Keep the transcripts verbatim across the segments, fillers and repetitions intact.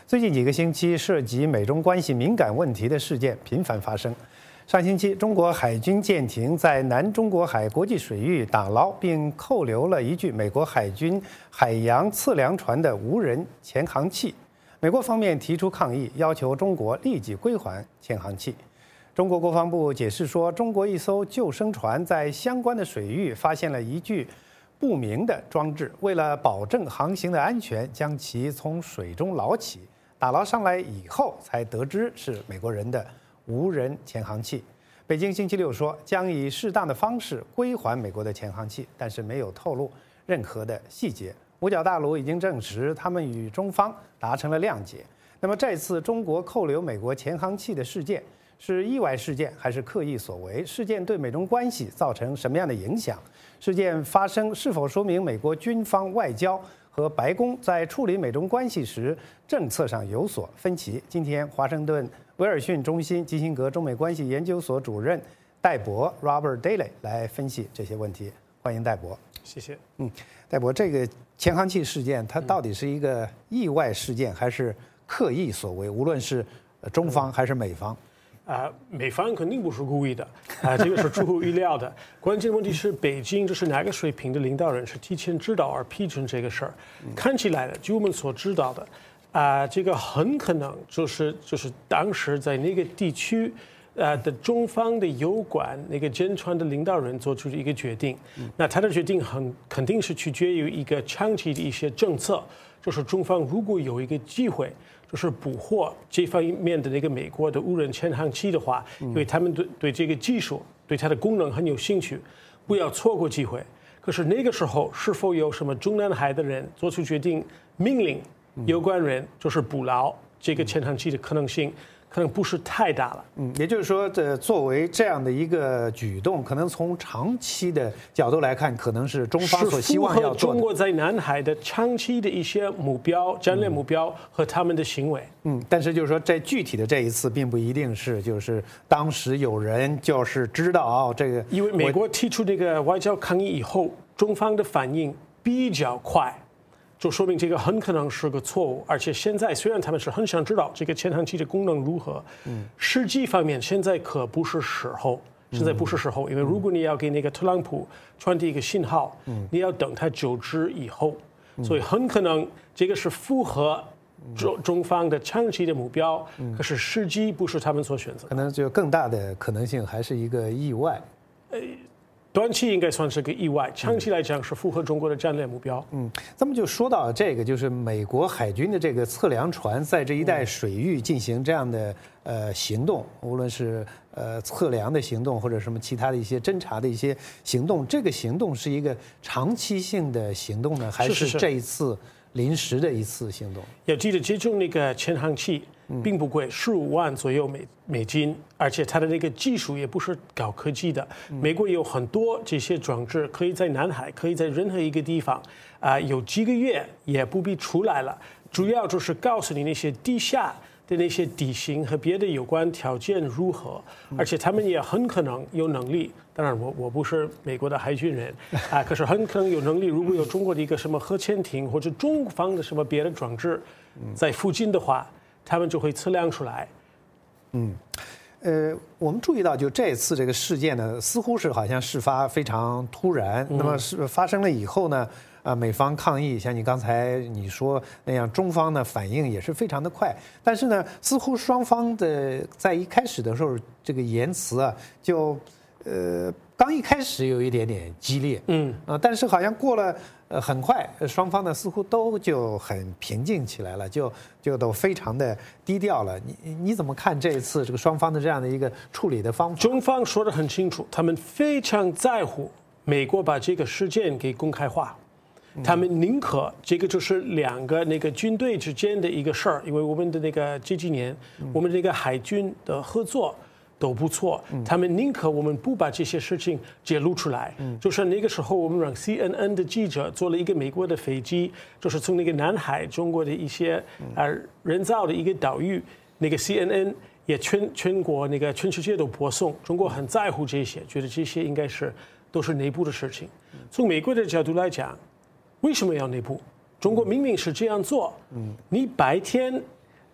最近几个星期，涉及美中关系敏感问题的事件频繁发生。上星期，中国海军舰艇在南中国海国际水域打捞并扣留了一具美国海军海洋测量船的无人潜航器。美国方面提出抗议，要求中国立即归还潜航器。中国国防部解释说，中国一艘救生船在相关的水域发现了一具不明的装置，为了保证航行的安全，将其从水中捞起。打捞上来以后，才得知是美国人的无人潜航器。北京星期六说，将以适当的方式归还美国的潜航器，但是没有透露任何的细节。五角大楼已经证实，他们与中方达成了谅解。那么这次中国扣留美国潜航器的事件，是意外事件还是刻意所为？事件对美中关系造成什么样的影响？事件发生是否说明美国军方外交和白宫在处理美中关系时政策上有所分歧？今天，华盛顿威尔逊中心基辛格中美关系研究所主任戴博 Robert Daly 来分析这些问题。欢迎戴博。 谢谢。 嗯，戴博，这个潜航器事件，它到底是一个意外事件还是刻意所为？无论是中方还是美方。 啊、呃，美方肯定不是故意的，啊、呃，这个是出乎意料的。关键问题是，北京这是哪个水平的领导人是提前知道而批准这个事儿？看起来的，据我们所知道的，啊、呃，这个很可能就是就是当时在那个地区，呃的中方的油管那个舰船的领导人做出的一个决定。那他的决定很肯定是取决于一个长期的一些政策，就是中方如果有一个机会。就是捕获这方面的那个美国的无人潜航器的话，因为他们对对这个技术、对它的功能很有兴趣，不要错过机会。可是那个时候，是否有什么中南海的人做出决定，命令有关人就是捕捞这个潜航器的可能性？可能不是太大了， 嗯，也就是说，这作为这样的一个举动，可能从长期的角度来看，可能是中方所希望要做的。 中国在南海的长期的一些目标、战略目标和他们的行为。 嗯，但是就是说，在具体的这一次，并不一定是就是当时有人就是知道啊、哦，这个。 因为美国提出这个外交抗议以后，中方的反应比较快。就说明这个很可能是个错误，而且现在虽然他们是很想知道这个潜航器的功能如何，嗯，实际方面现在可不是时候，现在不是时候，因为如果你要给那个特朗普传递一个信号，嗯，你要等他就职以后，所以很可能这个是符合中中方的长期的目标，可是时机不是他们所选择的， 可能就更大的可能性还是一个意外。 呃。短期应该算是个意外，长期来讲是符合中国的战略目标。 嗯，咱们就说到这个，就是美国海军的这个测量船在这一带水域进行这样的呃行动，无论是呃测量的行动，或者什么其他的一些侦察的一些行动，这个行动是一个长期性的行动呢，还是这一次临时的一次行动？ 要记得，这种那个潜航器并不贵，十五万左右美美金，而且它的那个技术也不是高科技的。美国有很多这些装置，可以在南海，可以在任何一个地方，啊、呃，有几个月也不必出来了。主要就是告诉你那些地下的那些地形和别的有关条件如何，而且他们也很可能有能力。当然我，我我不是美国的海军人啊，可是很可能有能力。如果有中国的一个什么核潜艇或者中方的什么别的装置在附近的话，他们就会测量出来。 嗯，呃，我们注意到，就这次这个事件呢，似乎是好像事发非常突然。那么是发生了以后呢，啊、呃，美方抗议，像你刚才你说那样，中方呢反应也是非常的快。但是呢，似乎双方的在一开始的时候，这个言辞啊，就呃刚一开始有一点点激烈，嗯啊、呃，但是好像过了。呃，很快，双方呢似乎都就很平静起来了，就就都非常的低调了。你你怎么看这一次这个双方的这样的一个处理的方法？ 中方说得很清楚，他们非常在乎美国把这个事件给公开化，他们宁可这个就是两个那个军队之间的一个事儿，因为我们的那个这几年，我们这个海军的合作。都不错，他们宁可我们不把这些事情揭露出来。嗯、就是那个时候，我们让 C N N 的记者做了一个美国的飞机，就是从那个南海中国的一些呃人造的一个岛屿，那个 C N N 也全全国那个全世界都播送。中国很在乎这些，觉得这些应该是都是内部的事情。从美国的角度来讲，为什么要内部？中国明明是这样做，你白天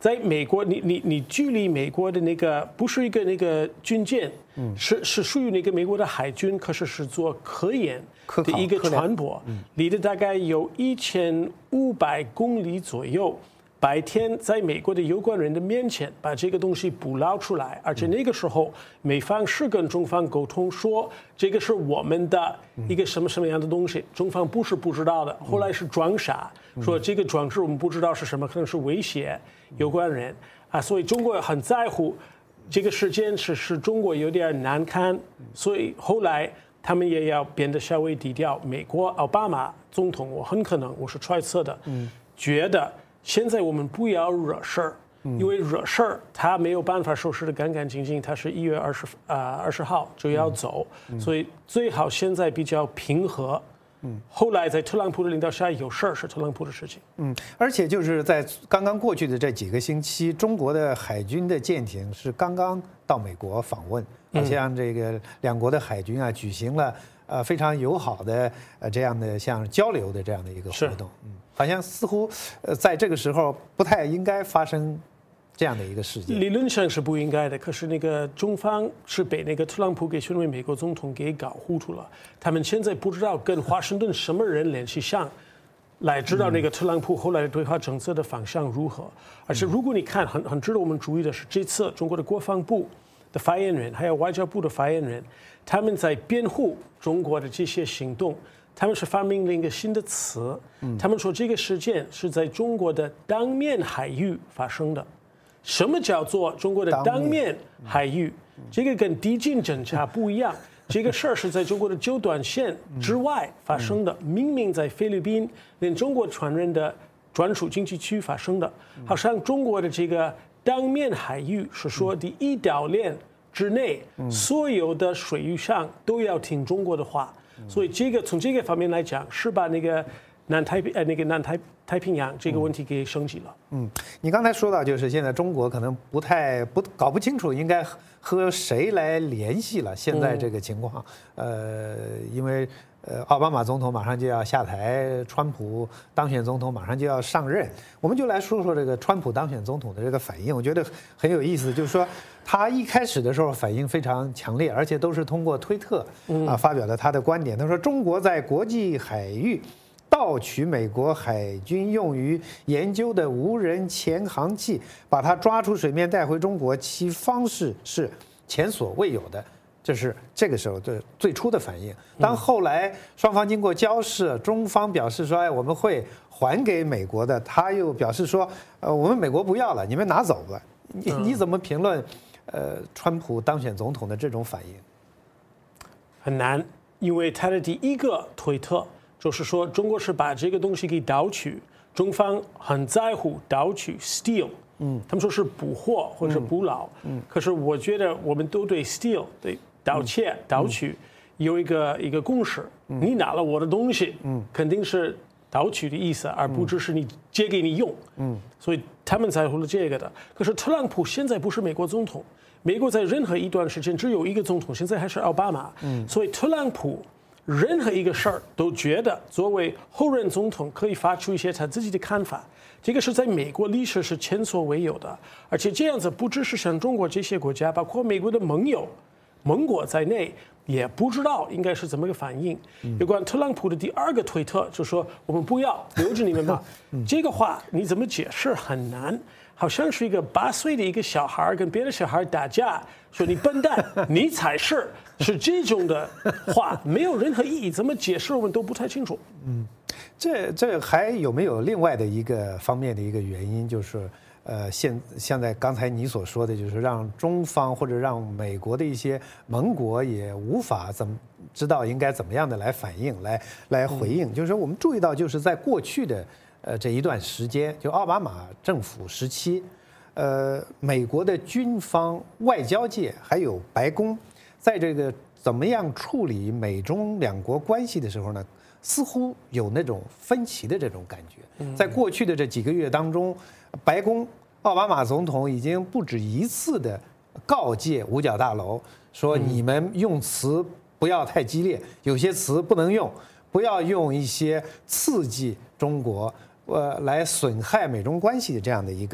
在美国，你你你距离美国的那个不是一个那个军舰，嗯，是是属于那个美国的海军，可是是做科研的一个船舶，离得大概有一千五百公里左右。白天在美国的有关人的面前把这个东西捕捞出来，而且那个时候美方是跟中方沟通说这个是我们的一个什么什么样的东西，中方不是不知道的，后来是装傻说这个装置我们不知道是什么，可能是威胁有关人啊，所以中国很在乎这个事件是使中国有点难堪，所以后来他们也要变得稍微低调。美国奥巴马总统，我很可能我是揣测的，觉得。现在我们不要惹事儿，因为惹事儿他没有办法收拾得干干净净。他是一月二十啊二十号就要走，所以最好现在比较平和。嗯，后来在特朗普的领导下有事儿是特朗普的事情。 嗯，而且就是在刚刚过去的这几个星期，中国的海军的舰艇是刚刚到美国访问，而且让这个两国的海军啊举行了呃非常友好的呃这样的像交流的这样的一个活动。嗯。好像似乎，呃，在这个时候不太应该发生这样的一个事件。 理论上是不应该的，可是那个中方是被那个特朗普给选为美国总统给搞糊涂了。他们现在不知道跟华盛顿什么人联系上，来知道那个特朗普后来的对华政策的方向如何。而且如果你看，很很值得我们注意的是，这次中国的国防部的发言人还有外交部的发言人，他们在辩护中国的这些行动。他们是发明了一个新的词，他们说这个事件是在中国的当面海域发生的。什么叫做中国的当面海域？这个跟敌境侦察不一样，这个事儿是在中国的九段线之外发生的，明明在菲律宾连中国船人的专属经济区发生的。好像中国的这个当面海域是说第一岛链之内，所有的水域上都要听中国的话。所以这个从这个方面来讲，是把那个南太平呃那个南太太平洋这个问题给升级了。 嗯，你刚才说到，就是现在中国可能不太不搞不清楚应该和谁来联系了。现在这个情况，呃，因为呃奥巴马总统马上就要下台，川普当选总统马上就要上任，我们就来说说这个川普当选总统的这个反应。我觉得很有意思，就是说。他一开始的时候反应非常强烈，而且都是通过推特啊发表了他的观点。他说：“中国在国际海域盗取美国海军用于研究的无人潜航器，把它抓出水面带回中国，其方式是前所未有的。”这是这个时候的最初的反应。当后来双方经过交涉，中方表示说：“哎，我们会还给美国的。”他又表示说：“呃，我们美国不要了，你们拿走吧。”你你怎么评论？呃，川普当选总统的这种反应很难，因为他的第一个推特就是说中国是把这个东西给盗取，中方很在乎盗取 steal， 嗯，他们说是捕获或者是捕捞，嗯，可是我觉得我们都对 steal 对盗窃、盗取有一个一个共识，你拿了我的东西，嗯，肯定是盗取的意思，而不只是你借给你用，嗯，所以他们在乎了这个的。可是特朗普现在不是美国总统。美国在任何一段时间只有一个总统，现在还是奥巴马。嗯，所以特朗普任何一个事儿都觉得作为后任总统可以发出一些他自己的看法，这个是在美国历史是前所未有的。而且这样子不只是像中国这些国家，包括美国的盟友、盟国在内，也不知道应该是怎么个反应。有关特朗普的第二个推特就说我们不要留着你们吧，这个话你怎么解释很难。好像是一个八岁的一个小孩跟别的小孩打架，说你笨蛋，你才是，是这种的话，没有任何意义，怎么解释我们都不太清楚。 嗯，这这还有没有另外的一个方面的一个原因，就是呃，现现在刚才你所说的，就是让中方或者让美国的一些盟国也无法怎么知道应该怎么样的来反应，来来回应。嗯、就是说，我们注意到，就是在过去的。呃，这一段时间，就奥巴马政府时期，呃，美国的军方、外交界还有白宫，在这个怎么样处理美中两国关系的时候呢，似乎有那种分歧的这种感觉。在过去的这几个月当中，白宫奥巴马总统已经不止一次的告诫五角大楼说，你们用词不要太激烈，有些词不能用，不要用一些刺激中国。呃，来损害美中关系的这样的一个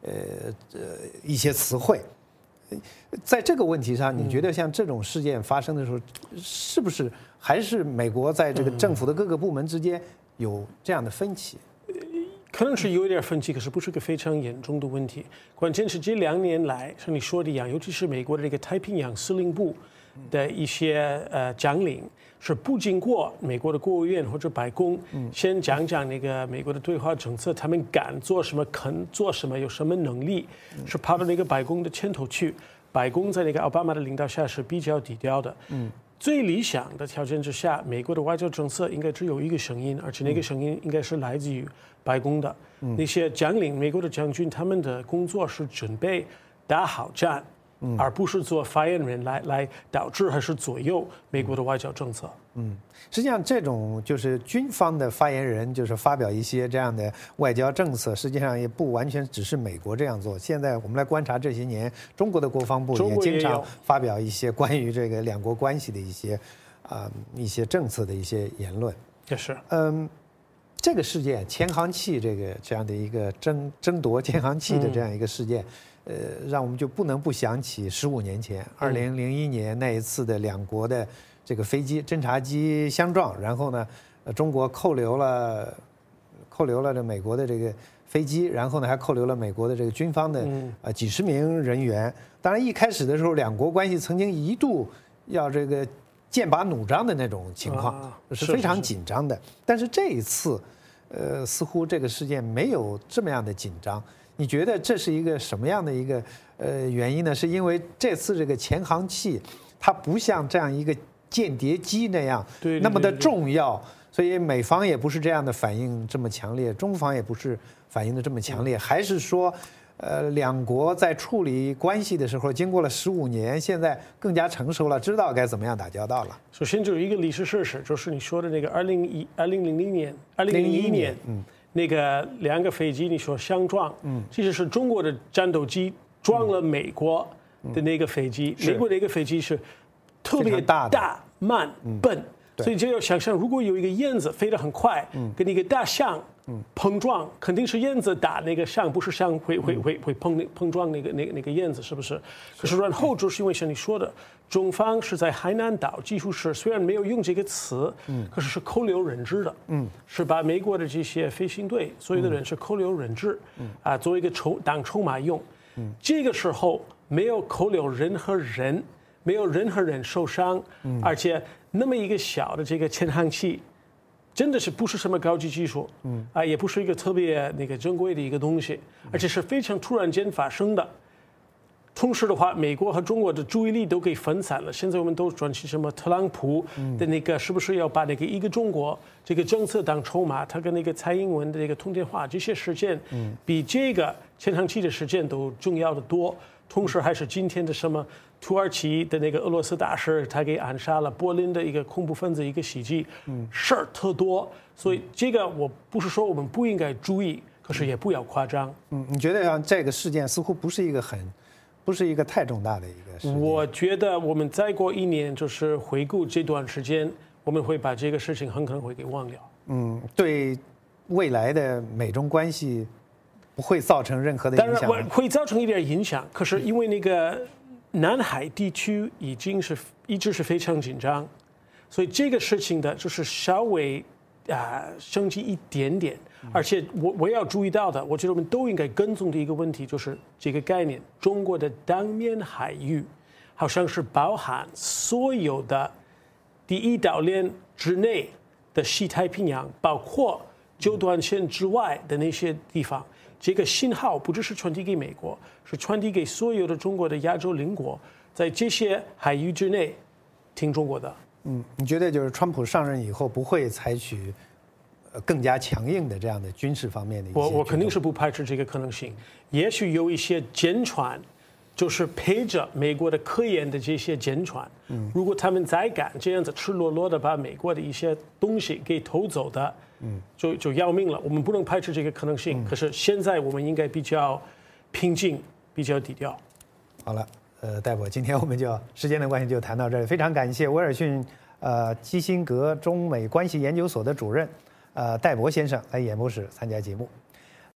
呃呃一些词汇。在这个问题上，你觉得像这种事件发生的时候，是不是还是美国在这个政府的各个部门之间有这样的分歧？ 可能是有一点分歧，可是不是个非常严重的问题。关键是这两年来，像你说的一样，尤其是美国的这个太平洋司令部的一些呃将领，是不经过美国的国务院或者白宫，先讲讲那个美国的对华政策，他们敢做什么，肯做什么，有什么能力，是跑到那个白宫的前头去。白宫在那个奥巴马的领导下是比较低调的。嗯，最理想的条件之下，美国的外交政策应该只有一个声音，而且那个声音应该是来自于白宫的。那些将领，美国的将军，他们的工作是准备打好战，而不是做发言人来来导致还是左右美国的外交政策。 嗯，实际上这种就是军方的发言人，就是发表一些这样的外交政策，实际上也不完全只是美国这样做。现在我们来观察这些年，中国的国防部也经常发表一些关于这个两国关系的一些啊、呃、一些政策的一些言论。 也是， 嗯，这个事件前航器这个这样的一个争争夺前航器的这样一个事件。嗯呃，让我们就不能不想起十五年前，二零零一年那一次的两国的这个飞机侦察机相撞，然后呢，呃，中国扣留了扣留了这美国的这个飞机，然后呢还扣留了美国的这个军方的呃几十名人员。当然，一开始的时候，两国关系曾经一度要这个剑拔弩张的那种情况，是非常紧张的。但是这一次，呃，似乎这个事件没有这么样的紧张。你觉得这是一个什么样的一个呃原因呢？是因为这次这个前航器它不像这样一个间谍机那样那么的重要，所以美方也不是这样的反应这么强烈，中方也不是反应的这么强烈，还是说，呃，两国在处理关系的时候，经过了十五年，现在更加成熟了，知道该怎么样打交道了？ 首先就有一个历史事实，就是你说的那个二零一二零零零年、二零零一年，嗯。那个两个飞机，你说相撞，嗯，其实是中国的战斗机撞了美国的那个飞机，嗯、美国的一个飞机是特别大、大慢、笨，嗯、所以就要想象，如果有一个燕子飞得很快，嗯、跟一个大象碰撞，肯定是燕子打那个象，不是象会会会会碰那碰撞那个那个那个燕子，是不是？可是然后就是因为像你说的，中方是在海南岛，几乎是虽然没有用这个词，嗯，可是是扣留人质的，嗯，是把美国的这些飞行队所有的人是扣留人质，嗯，啊，作为一个筹当筹码用，嗯，这个时候没有扣留任何人，没有任何人受伤，嗯，而且那么一个小的这个潜航器。真的是不是什么高级技术，嗯啊，也不是一个特别那个珍贵的一个东西，而且是非常突然间发生的。同时的话，美国和中国的注意力都给分散了。现在我们都转起什么特朗普的那个，是不是要把那个一个中国这个政策当筹码？他跟那个蔡英文的这个通电话这些事件，比这个前航器的事件都重要的多。同时还是今天的什么土耳其的那个俄罗斯大使，他给暗杀了柏林的一个恐怖分子一个袭击，嗯，事儿特多，所以这个我不是说我们不应该注意，可是也不要夸张。 嗯，你觉得像这个事件似乎不是一个很，不是一个太重大的一个事件？ 我觉得我们再过一年，就是回顾这段时间，我们会把这个事情很可能会给忘掉。 嗯，对未来的美中关系。不会造成任何的影响， 当然会造成一点影响。可是因为那个南海地区已经是一直是非常紧张，所以这个事情的就是稍微啊、呃、升级一点点。而且我我要注意到的，我觉得我们都应该跟踪的一个问题就是这个概念：中国的当面海域好像是包含所有的第一岛链之内的西太平洋，包括九段线之外的那些地方。这个信号不只是传递给美国，是传递给所有的中国的亚洲邻国，在这些海域之内听中国的。 嗯，你觉得就是川普上任以后不会采取更加强硬的这样的军事方面的一些？ 我我肯定是不排斥这个可能性。也许有一些舰船，就是陪着美国的科研的这些舰船，嗯，如果他们再敢这样子赤裸裸的把美国的一些东西给偷走的。嗯，就就要命了。我们不能排除这个可能性。嗯、可是现在我们应该比较平静，比较低调。 好了，呃，戴博，今天我们就时间的关系就谈到这里。非常感谢威尔逊呃基辛格中美关系研究所的主任呃戴博先生来演播室参加节目。